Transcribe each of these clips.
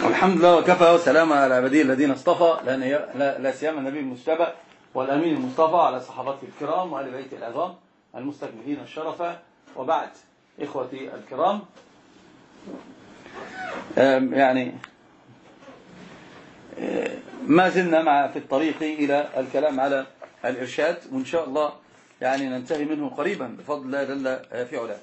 الحمد لله وكفى وسلام على عباده الذين اصطفى، لا سيما النبي المجتبى والأمين المصطفى على صحابته الكرام وآل بيته العظام المستكملين الشرف، وبعد. إخوتي الكرام، يعني ما زلنا في الطريق إلى الكلام على الإرشاد، وإن شاء الله يعني ننتهي منه قريبا بفضل الله جل في علاه.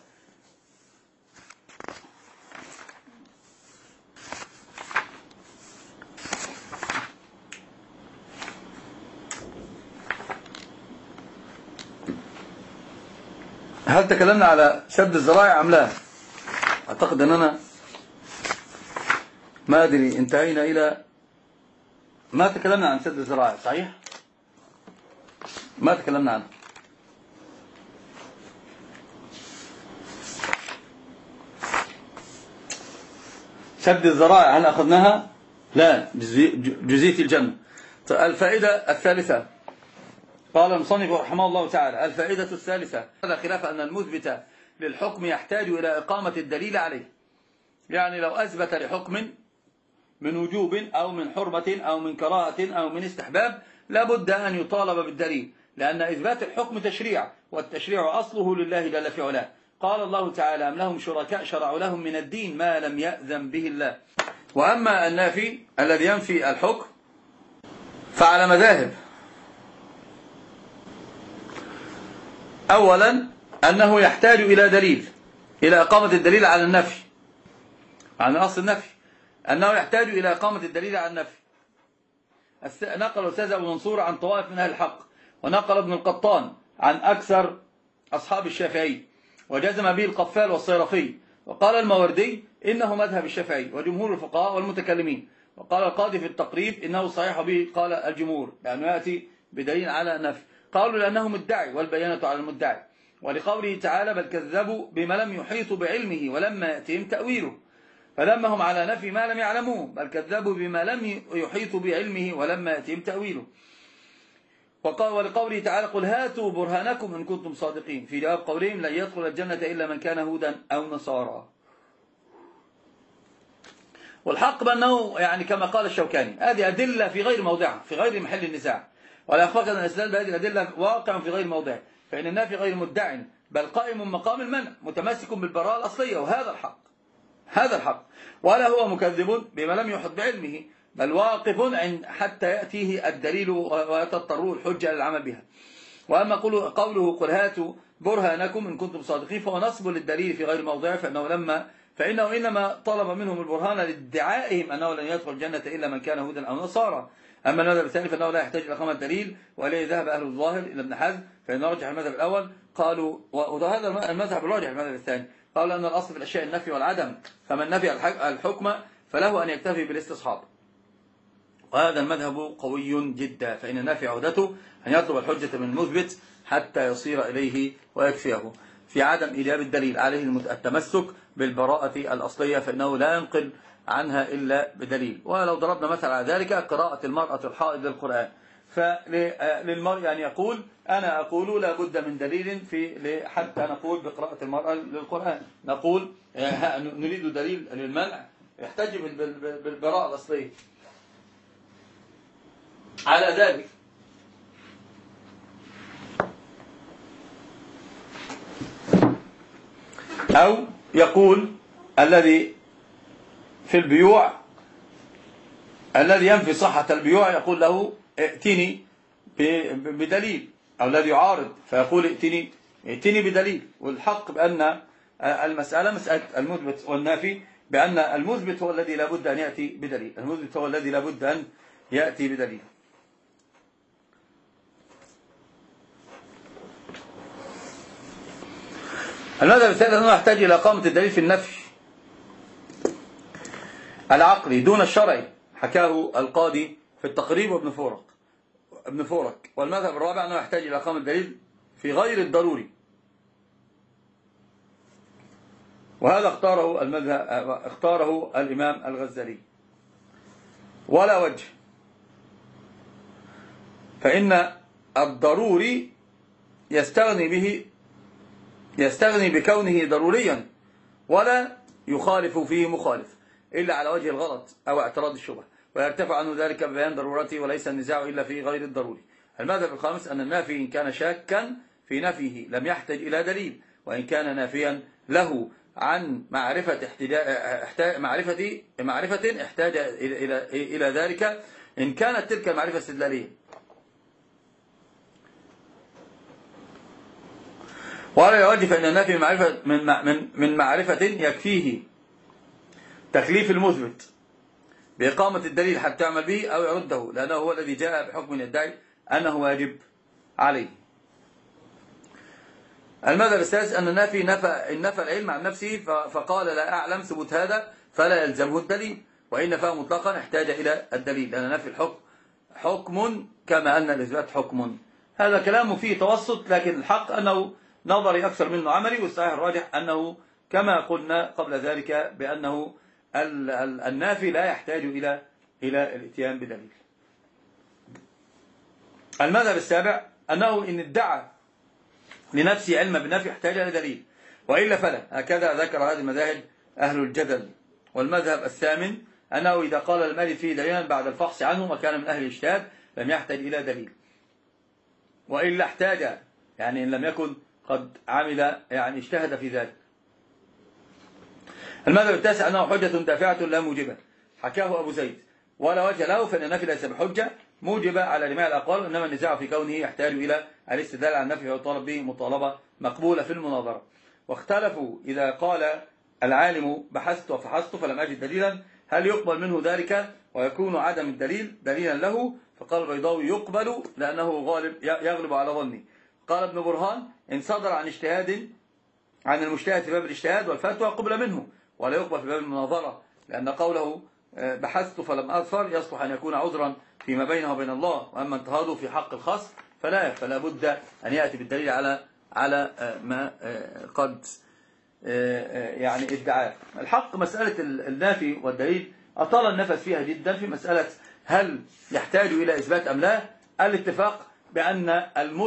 هل تكلمنا على سد الذرائع أم لا؟ أعتقد أننا ما أدري انتهينا إلى ما تكلمنا عن سد الذرائع، صحيح؟ ما تكلمنا عنه. سد الذرائع هل أخذناها؟ لا، جزئية الجنة. الفائدة الثالثة، قال المصنف رحمه الله تعالى: الفائدة الثالثة، هذا خلاف أن المثبت للحكم يحتاج إلى إقامة الدليل عليه. يعني لو أثبت لحكم من وجوب أو من حرمة أو من كراهة أو من استحباب لابد أن يطالب بالدليل، لأن إثبات الحكم تشريع، والتشريع أصله لله جل في علاه. قال الله تعالى: أم لهم شركاء شرعوا لهم من الدين ما لم يأذن به الله. وأما النافي الذي ينفي الحكم فعلى مذاهب. أولا أنه يحتاج إلى دليل، إلى إقامة الدليل على النفي، عن أصل النفي أنه يحتاج إلى إقامة الدليل على النفي. نقل الأستاذ أبو منصور عن طوائف من أهل الحق، ونقل ابن القطان عن أكثر أصحاب الشافعي، وجزم به القفال والصيرفي، وقال الماوردي إنه مذهب الشافعي وجمهور الفقهاء والمتكلمين، وقال القاضي في التقريب إنه صحيح به قال الجمهور، لأنه يأتي بدليل على النفي. قالوا لأنه مدعي والبيانة على المدعي، ولقوله تعالى: بل كذبوا بما لم يحيطوا بعلمه ولما يأتيهم تأويله، فلما هم على نفي ما لم يعلموه، بل كذبوا بما لم يحيطوا بعلمه ولما يأتيهم تأويله. ولقوله تعالى: قل هاتوا برهانكم إن كنتم صادقين، في جواب قولهم: لن يدخل الجنة إلا من كان هودا أو نصارى. والحق بأنه يعني كما قال الشوكاني: هذه أدلة في غير موضعها، في غير محل النزاع، ولا يخفى أن الاستدلال بهذه الأدلة واقع في غير موضعه، فإن النافي غير مدع بل قائم مقام المنع متمسك بالبراءة الأصلية، وهذا الحق، هذا الحق. ولا هو مكذب بما لم يحط بعلمه، بل واقف حتى يأتيه الدليل وتضطروا الحجة للعمل بها. وأما قوله: قل هاتوا برهانكم إن كنتم صادقين، فهو نصب للدليل في غير موضعه، فإنه إنما طلب منهم البرهان لادعائهم أنه لن يدخل الجنة إلا من كان هودا أو نصارى. أما المذهب الثاني فإنه لا يحتاج إلى إقامة دليل، وإليه ذهب أهل الظاهر إلى ابن حزم، فإن رجح المذهب الأول. قالوا وهذا المذهب الراجح المذهب الثاني، قالوا أن الأصل في الأشياء النفي والعدم، فمن نفي الحكم فله أن يكتفي بالاستصحاب، وهذا المذهب قوي جدا، فإن النافي عودته أن يطلب الحجة من المثبت حتى يصير إليه ويكفيه، في عدم إيجاب الدليل عليه التمسك بالبراءة الأصلية، فإنه لا ينقل عنها إلا بدليل. ولو ضربنا مثلا على ذلك قراءة المرأة الحائض للقرآن، فللمرء أن يقول: أنا أقول لا بد من دليل حتى نقول بقراءة المرأة للقرآن، نقول نريد دليل للمنع، يحتج بالبراءة الأصلية على ذلك. أو يقول الذي في البيوع الذي ينفي صحة البيوع يقول له: ائتني بدليل، أو الذي يعارض فيقول: ائتني بدليل. والحق بأن المسألة مسألة المثبت والنافي، بأن المثبت هو الذي لابد أن يأتي بدليل، المثبت هو الذي لابد أن يأتي بدليل. المذهب الثالث أنه يحتاج إلى إقامة الدليل في النفي العقلي دون الشرعي، حكاه القاضي في التقريب ابن فورك. والمذهب الرابع أنه يحتاج إلى إقامة الدليل في غير الضروري، وهذا اختاره الإمام الغزالي. ولا وجه، فإن الضروري يستغني بكونه ضروريا، ولا يخالف فيه مخالف. إلا على وجه الغلط أو اعتراض الشبهة، ويرتفع عنه ذلك ببيان ضرورته، وليس النزاع إلا في غير الضروري. المذهب الخامس أن النافي إن كان شاكا في نفيه لم يحتج إلى دليل، وإن كان نافيا له عن معرفة احتاج إلى ذلك إن كانت تلك المعرفة استدلالية. ولا يوجه فإن النافي من معرفة يكفيه تكليف المثبت بإقامة الدليل حتى يعمل به أو يرده، لأنه هو الذي جاء بحكم يدعي أنه واجب عليه. المذهب الثالث أن النافي نفى العلم عن نفسه فقال لا أعلم ثبوت هذا فلا يلزمه الدليل، وإن نفاه مطلقا احتاج إلى الدليل، لأن نفي الحكم حكم كما أن الإثبات حكم. هذا كلام فيه توسط، لكن الحق أنه نظري أكثر منه عملي، والصحيح الراجح أنه كما قلنا قبل ذلك بأنه النافي لا يحتاج إلى الاتيان بدليل. المذهب السابع أنه إن ادعى لنفسه علما بالنفي يحتاج إلى دليل، وإلا فلا. هكذا ذكر هذه المذاهب أهل الجدل. والمذهب الثامن أنه إذا قال المالك فيه دليلا بعد الفحص عنه وكان من أهل الاجتهاد لم يحتاج إلى دليل، وإلا احتاج، يعني إن لم يكن قد عمل يعني اجتهد في ذلك. المذهب التاسع أنه حجة دافعة لا موجبة، حكاه أبو زيد ولا وجه له، فإن النفي ليس بحجة موجبة على جميع الأقوال، إنما النزاع في كونه يحتاج إلى الاستدلال على النفي ويطالب به مطالبة مقبولة في المناظرة. واختلفوا إذا قال العالم بحثت وفحصت فلم أجد دليلا هل يقبل منه ذلك ويكون عدم الدليل دليلا له؟ فقال البيضاوي يقبل لأنه يغلب على ظني. قال ابن برهان إن صدر عن اجتهاد عن المجتهد في باب الاجتهاد والفتوى قبل منه، ولا يقبل في باب المناظرة، لأن قوله بحثت فلم أظفر يصلح أن يكون عذرا فيما بينه وبين الله، وأما انتهاضه في حق الخاص فلا بد أن يأتي بالدليل على ما قد يعني ادعاه. الحق مسألة النافي والدليل أطال النفس فيها جدا في مسألة هل يحتاج إلى إثبات أم لا. الاتفاق بأن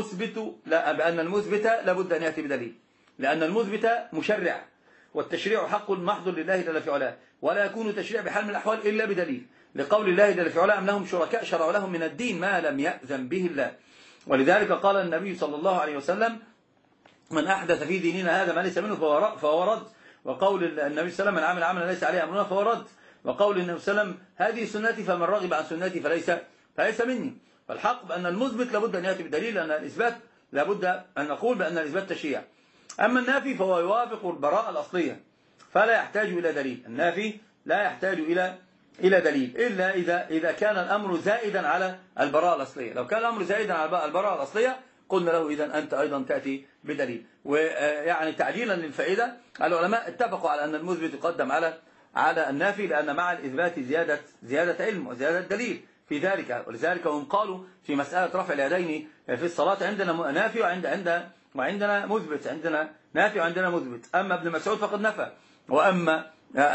المثبت لابد أن يأتي بدليل، لأن المثبت مشرع، والتشريع حق محض لله جل في علاه، ولا يكون تشريع بحال من الأحوال إلا بدليل، لقول الله جل في علاه أم لهم شركاء شرعوا لهم من الدين ما لم يأذن به الله. ولذلك قال النبي صلى الله عليه وسلم من أحدث في ديننا هذا ما ليس منه فهو رد. وقول النبي صلى الله عليه وسلم من عمل عملا ليس عليه أمرنا فهو رد. وقول النبي صلى الله عليه وسلم هذه سنتي فمن رغب عن سنتي فليس مني. فالحق بأن المثبت لابد أن يأتي بدليل، لأن الإثبات لابد أن نقول بأن الإثبات تشريع. أما النافي فهو يوافق البراءة الأصلية فلا يحتاج إلى دليل. النافي لا يحتاج إلى دليل إلا إذا كان الأمر زائدا على البراءة الأصلية. لو كان الأمر زائدا على البراءة الأصلية قلنا له إذن أنت أيضا تأتي بدليل. ويعني تعجيلا للفائدة العلماء اتفقوا على أن المثبت يقدم على النافي، لأن مع الإثبات زيادة علم وزيادة دليل في ذلك. ولذلك هم قالوا في مسألة رفع اليدين في الصلاة عندنا نافي وعندنا مثبت، عندنا نافي وعندنا مثبت. أما ابن مسعود فقد نفى، وأما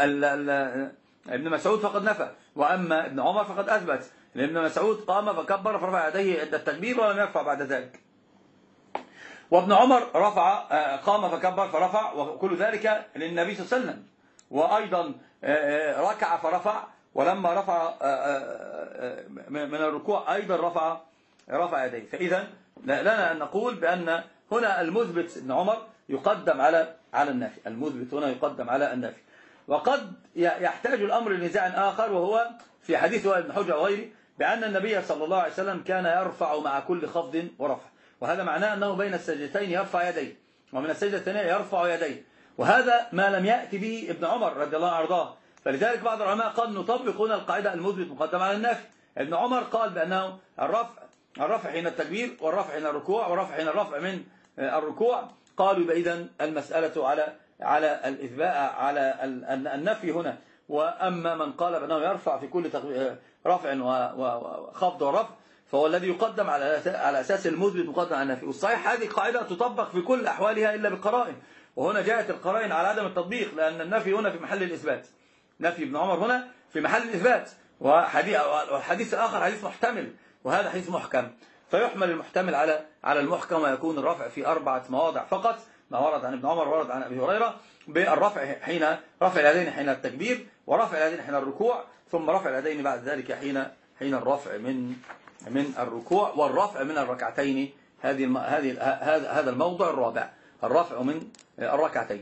ابن مسعود فقد نفى، وأما ابن عمر فقد أثبت. ابن مسعود قام فكبر فرفع يديه عند التكبير ولم يرفع بعد ذلك، وابن عمر قام فكبر فرفع، وكل ذلك للنبي صلى الله عليه وسلم. وأيضا ركع فرفع، ولما رفع من الركوع أيضا رفع يديه. فإذا لنا أن نقول بأن هنا المثبت ابن عمر يقدم على النافي، المثبت هنا يقدم على النافي. وقد يحتاج الأمر لنزاع آخر، وهو في حديث وائل بن حجر وغيره بأن النبي صلى الله عليه وسلم كان يرفع مع كل خفض ورفع، وهذا معناه أنه بين السجدتين يرفع يديه، ومن السجدة الثانية يرفع يديه، وهذا ما لم يأتي به ابن عمر رضي الله عنه وارضاه. فلذلك بعض العلماء قال نطبق هنا القاعدة المثبت مقدم على النافي. ابن عمر قال بأنه الرفع حين التكبير، والرفع حين الركوع، والرفع حين الرفع من الركوع. قالوا إذن المسألة على الإثبات على النفي هنا. وأما من قال بأنه يرفع في كل رفع وخفض ورفع فهو الذي يقدم على أساس المثبت مقدم على النفي. والصحيح هذه قاعدة تطبق في كل أحوالها إلا بالقرائن، وهنا جاءت القرائن على عدم التطبيق، لأن النفي هنا في محل الإثبات. نفي ابن عمر هنا في محل الإثبات، والحديث الآخر حديث محتمل، وهذا حديث محكم، فيحمل المحتمل على المحكم، ويكون الرفع في 4 مواضع فقط، ما ورد عن ابن عمر ورد عن أبي هريرة بالرفع حين رفع اليدين حين التكبير، ورفع اليدين حين الركوع، ثم رفع اليدين بعد ذلك حين الرفع من الركوع، والرفع من الركعتين. هذا الموضع الرابع، الرفع من الركعتين.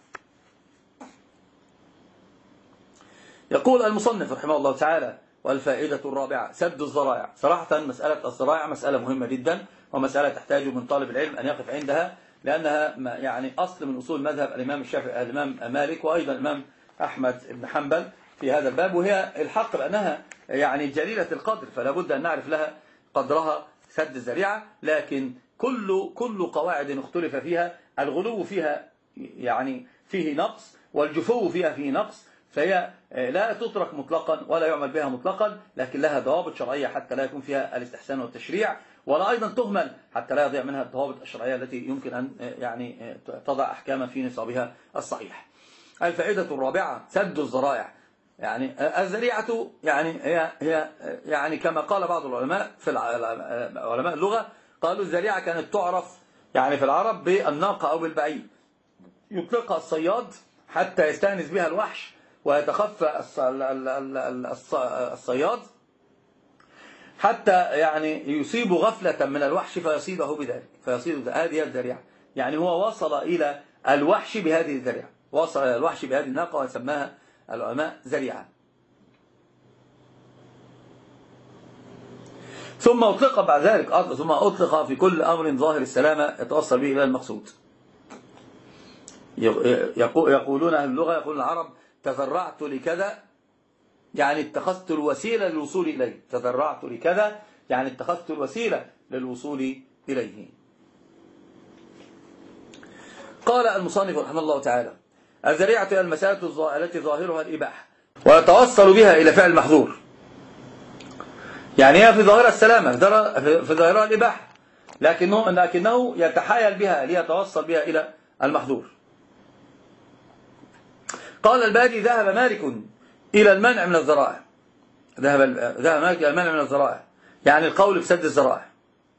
يقول المصنف رحمه الله تعالى: والفائدة الرابعة سد الذرائع. صراحة مسألة الذرائع مسألة مهمة جدا، ومسألة تحتاج من طالب العلم أن يقف عندها، لأنها يعني أصل من أصول مذهب الإمام الشافعي، الإمام مالك، وأيضا الإمام أحمد بن حنبل في هذا الباب، وهي الحق بأنها يعني جليلة القدر، فلا بد أن نعرف لها قدرها سد الذريعة. لكن كل قواعد اختلف فيها، الغلو فيها يعني فيه نقص، والجفو فيها فيه نقص، فهي لا تترك مطلقا ولا يعمل بها مطلقا، لكن لها ضوابط شرعية حتى لا يكون فيها الاستحسان والتشريع، ولا أيضا تهمل حتى لا يضيع منها الضوابط الشرعية التي يمكن أن يعني تضع أحكاما في نصابها الصحيح. الفائدة الرابعة سد الذرائع. يعني الذريعة هي يعني كما قال بعض العلماء في علماء اللغة، قالوا الذريعة كانت تعرف يعني في العرب بالناقة أو بالبعير، يطلقها الصياد حتى يستأنس بها الوحش ويتخفى الصياد حتى يعني يصيب غفلة من الوحش فيصيده بذلك، هذه الذريعة. يعني هو وصل إلى الوحش بهذه الذريعة، وصل إلى الوحش بهذه الناقة، وسماها العلماء ذريعة. ثم أطلق بعد ذلك في كل أمر ظاهر السلامة يتوصل به إلى المقصود. يقولون أهل اللغة، يقول العرب: تذرعت لكذا يعني اتخذت الوسيلة للوصول إليه. تذرعت لكذا يعني اتخذت الوسيلة للوصول إليه. قال المصنف رحمه الله تعالى: الذريعة هي المسألة التي ظاهرها الإباحة ويتوصل بها إلى فعل المحظور. يعني هي في ظاهرها السلامة، في ظاهرها الإباحة، لكنه يتحايل بها ليتوصل بها إلى المحظور. قال البادي: ذهب مالك إلى المنع من الذرائع. ذهب مالك إلى المنع من الذرائع، يعني القول بسد الذرائع.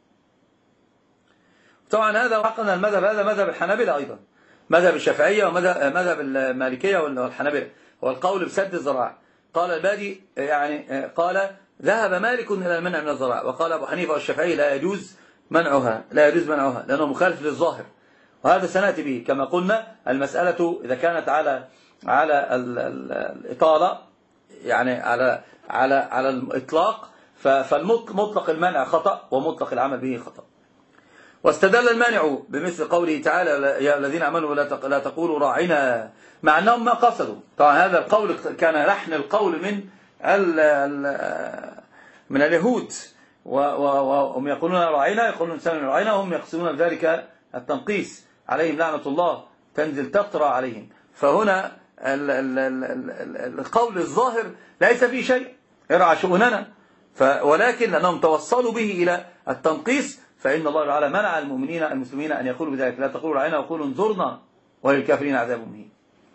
طبعا هذا حقنا المذهب، هذا مذهب الحنابلة أيضا، مذهب الشافعية ومذهب المالكية والحنابلة، هو القول بسد الذرائع. قال البادي يعني قال: ذهب مالك إلى المنع من الذرائع. وقال أبو حنيفة والشافعي: لا يجوز منعها لأنه مخالف للظاهر، وهذا سنأتي به. كما قلنا المسألة إذا كانت على الإطالة، يعني على الإطلاق، فالمطلق المنع خطأ، ومطلق العمل به خطأ. واستدل المانع بمثل قوله تعالى: يا الذين آمنوا لا تقولوا راعنا، مع أنهم ما قصدوا. طبعا هذا القول كان لحن القول من اليهود، وهم يقولون راعنا، يقولون سمعنا راعنا، وهم يقصدون بذلك التنقيس، عليهم لعنة الله تنزل تطرى عليهم. فهنا القول الظاهر ليس فيه شيء، ارعى شؤوننا، ولكن لأنهم توصلوا به إلى التنقيص، فإن الله تعالى منع المسلمين أن يقولوا بذلك: لا تقولوا راعنا وقولوا انظرنا وللكافرين عذاب مهين.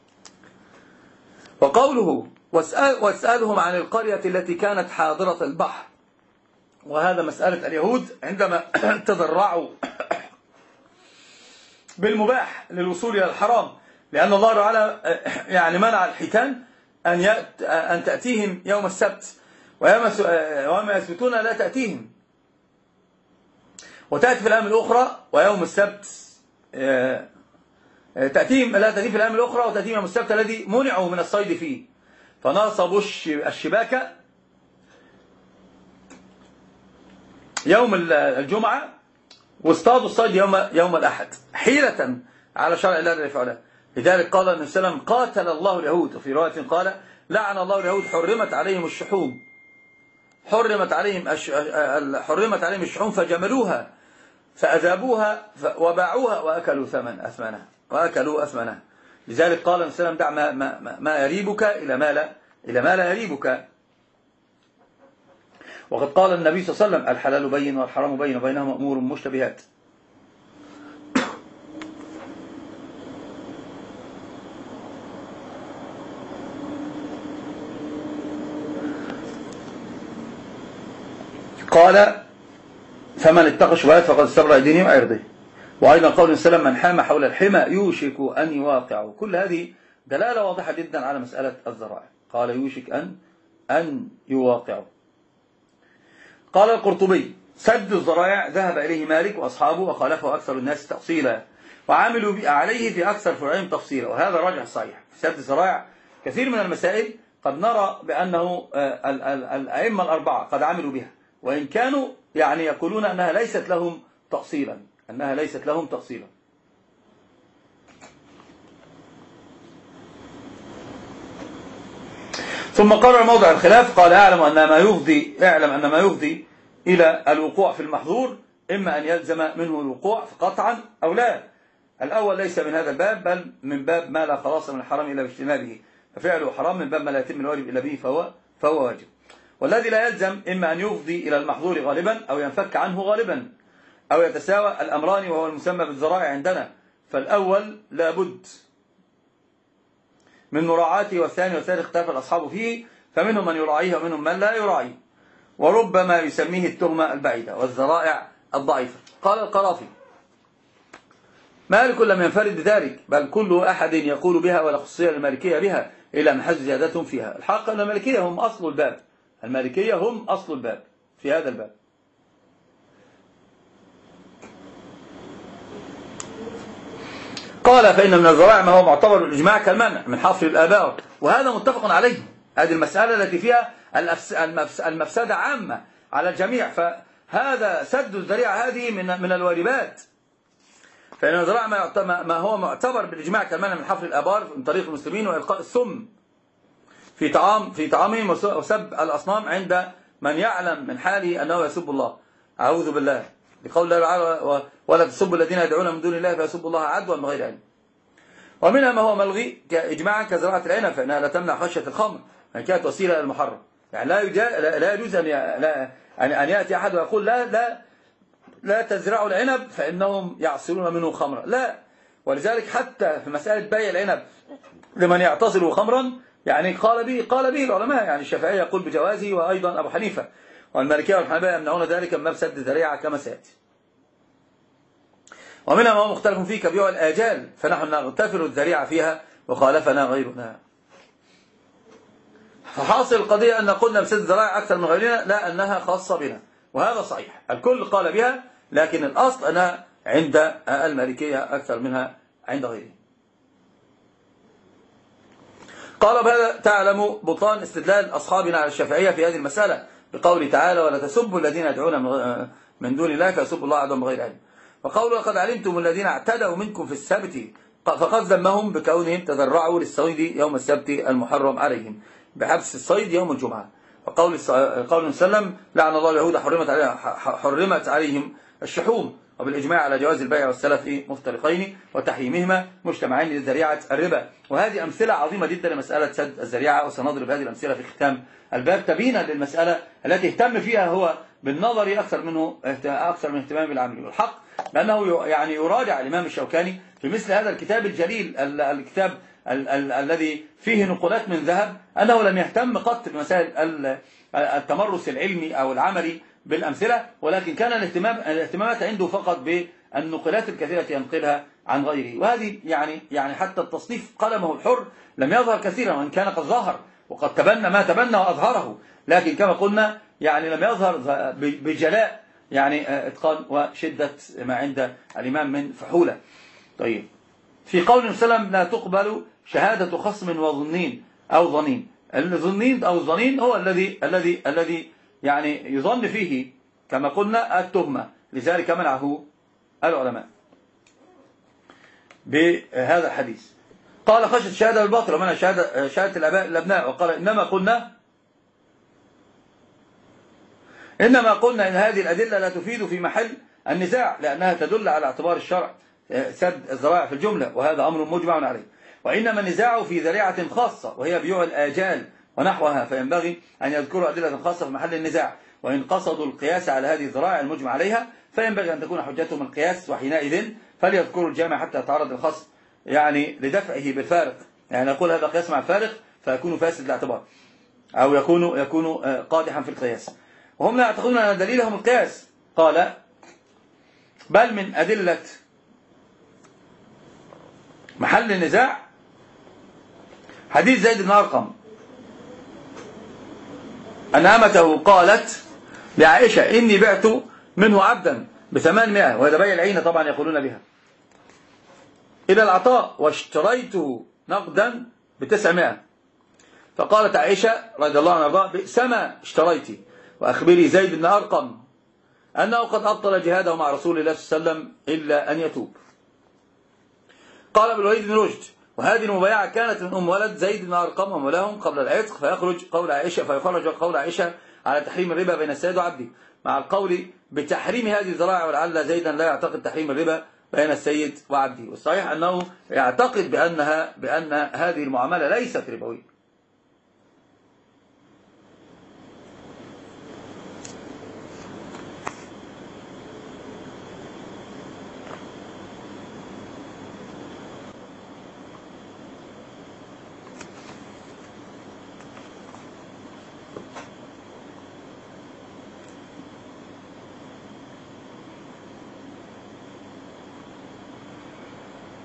وقوله: واسألهم عن القرية التي كانت حاضرة البحر. وهذا مسألة اليهود عندما تضرعوا بالمباح للوصول إلى الحرام، لأن الله تعالى يعني منع الحيتان أن تأتيهم يوم السبت، ويوم يسبتون لا تأتيهم، وتأتي في الأيام الأخرى، ويوم السبت تأتيهم لا تأتي في الأيام الأخرى، وتأتيهم يوم السبت الذي منعوا من الصيد فيه، فنصبوا الشباك يوم الجمعة، واصطادوا الصيد يوم الأحد، حيلة على شرع الله الذي فعله. لذلك قال النبي صلى الله عليه وسلم: قاتل الله اليهود. وفي رواية قال: لعن الله اليهود، حرمت عليهم الشحوم، حرمت عليهم الشحوم فجملوها فأذابوها وباعوها وأكلوا أثمنها. لذلك قال النبي صلى الله عليه وسلم: دع ما يريبك إلى ما لا يريبك. وقد قال النبي صلى الله عليه وسلم: الحلال بين والحرام بين وبينهما أمور مشتبهات. قال: فمن اتقى الشبهات فقد استبرأ دينه وعرضه. وأيضا قول السلام من حام حول الحمى يوشك أن يواقعه. كل هذه دلالة واضحة جدا على مسألة الذرائع. قال يوشك أن يواقعه. قال القرطبي سد الذرائع ذهب إليه مالك وأصحابه وخالفه أكثر الناس تأصيلا وعملوا عليه في أكثر فروعهم تفصيلا، وهذا راجع صحيح. في سد الذرائع كثير من المسائل قد نرى بأنه الأئمة الأربعة قد عملوا بها، وإن كانوا يعني يقولون أنها ليست لهم تأصيلا، ثم قرر موضع الخلاف قال اعلم أن ما يفضي إلى الوقوع في المحظور إما أن يلزم منه الوقوع قطعا أو لا. الأول ليس من هذا الباب، بل من باب ما لا خلاص من الحرام إلا باجتنابه، ففعله حرام من باب ما لا يتم الواجب إلا به فهو واجب. والذي لا يلزم إما أن يفضي إلى المحظور غالبا أو ينفك عنه غالبا أو يتساوى الأمران، وهو المسمى بالذرائع عندنا. فالأول لابد من مراعاته، والثاني والثالث اختلف الأصحاب فيه، فمنهم من يراعيه ومنهم من لا يراعيه، وربما يسميه التهمة البعيدة والذرائع الضعيفة. قال القرافي مالك لم ينفرد بذلك، بل كل أحد يقول بها ولا خصوصية للمالكية بها إلا من حيث زيادتهم فيها. الحق أن المالكية هم أصل الباب في هذا الباب. قال فإن من الذرائع ما هو معتبر بالإجماع كالمنع من حفر الآباء، وهذا متفق عليه. هذه المسألة التي فيها المفسدة عامة على الجميع، فهذا سد الذريعة هذه من الواجبات. فإن الذرائع ما هو معتبر بالإجماع كالمنع من حفر الآبار من طريق المسلمين وإلقاء السم في طعامهم وسب الأصنام عند من يعلم من حاله أنه يسب الله، أعوذ بالله، لقول الله تعالى ولا تسبوا الذين يدعون من دون الله فيسبوا الله عدوا بغير علم. ومنها ما هو ملغي إجماعا كزراعة العنب، فإنها لا تمنع خشية الخمر وإن كانت وسيلة للمحرم. يعني لا يجوز أن يأتي أحد ويقول لا تزرعوا العنب فإنهم يعصرون منه خمرا، لا. ولذلك حتى في مسألة بيع العنب لمن يعتصر خمرا يعني قال به العلماء، يعني الشافعي يقول بجوازه وأيضا أبو حنيفة، والمالكية والحنابلة يمنعون ذلك من باب سد الذريعة كما سيأتي. ومنها ما هو مختلف فيه كبيع الآجال، فنحن نغتفر الذريعة فيها وخالفنا غيرنا. فحاصل القضية أن قلنا بسد الذرائع أكثر من غيرنا، لا أنها خاصة بنا، وهذا صحيح. الكل قال بها، لكن الأصل أنها عند المالكية أكثر منها عند غيرهم. قال بهذا تعلم بطلان استدلال أصحابنا على الشافعية في هذه المسألة بقوله تعالى ولا تسبوا الذين يدعون من دون الله فيسبوا الله عدوا بغير علم. وقوله لقد علمتم الذين اعتدوا منكم في السبت فقد ذمهم بكونهم تضرعوا للصيد يوم السبت المحرم عليهم بحبس الصيد يوم الجمعة. وقول وسلم لعن الله اليهود حرمت عليهم الشحوم، وبالإجماع على جواز البيع والسلف مفترقين وتحريمهما مجتمعين للذريعة الربا. وهذه أمثلة عظيمة جدا لمسألة سد الذريعة، وسنضرب هذه الأمثلة في ختام الباب تبينا للمسألة التي اهتم فيها هو بالنظر أكثر من اهتمام بالعمل. والحق لأنه يعني يراجع الإمام الشوكاني في مثل هذا الكتاب الجليل، الكتاب الذي فيه نقولات من ذهب، أنه لم يهتم قط بمسائل التمرس العلمي أو العملي بالأمثلة، ولكن كان الاهتمامات عنده فقط بالنقلات الكثيرة ينقلها عن غيره. وهذه يعني حتى التصنيف قلمه الحر لم يظهر كثيرا، وإن كان قد ظهر وقد تبنى ما تبنى وأظهره، لكن كما قلنا يعني لم يظهر بجلاء يعني إتقان وشدة ما عند الإمام من فحولة. طيب، في قول سلم لا تقبل شهادة خصم وظنين أو ظنين. الظنين أو الظنين هو الذي يعني يظن فيه كما قلنا التهمة، لذلك منعه العلماء بهذا الحديث. قال خشية الشهادة بالباطل ومنع شهادة الآباء الأبناء. وقال إنما قلنا إن هذه الأدلة لا تفيد في محل النزاع، لأنها تدل على اعتبار الشرع سد الذرائع في الجملة، وهذا أمر مجمع عليه. وإنما النزاع في ذريعة خاصة وهي بيوع الآجال ونحوها، فينبغي أن يذكروا أدلة خاصة في محل النزاع. وإن قصدوا القياس على هذه الذرائع المجمع عليها فينبغي أن تكون حجتهم القياس، وحينئذ فليذكروا الجامع حتى يتعرض الخصم يعني لدفعه بالفارق، يعني نقول هذا قياس مع الفارق فيكون فاسد الاعتبار أو يكون قادحا في القياس، وهم لا يعتقدون أن دليلهم القياس. قال بل من أدلة محل النزاع حديث زيد بن أرقم أن أمته قالت لعائشة إني بعت منه عبدا ب800، وهذا بيع العين طبعا يقولون بها، إلى العطاء واشتريته نقدا ب900. فقالت عائشة رضي الله عنها وارضاها بئسما اشتريتي، وأخبري زيد بن أرقم أنه قد أبطل جهاده مع رسول الله صلى الله عليه وسلم إلا أن يتوب. قال ابن الوليد بن رشد وهذه المبايعة كانت من ولد زيد بن أرقم ومولاهم قبل العتق، فيخرج قول عائشة على تحريم الربا بين السيد وعبده، مع القول بتحريم هذه الذرائع، ولعل زيدا لا يعتقد تحريم الربا بين السيد وعبده، والصحيح أنه يعتقد بأن هذه المعاملة ليست ربوية.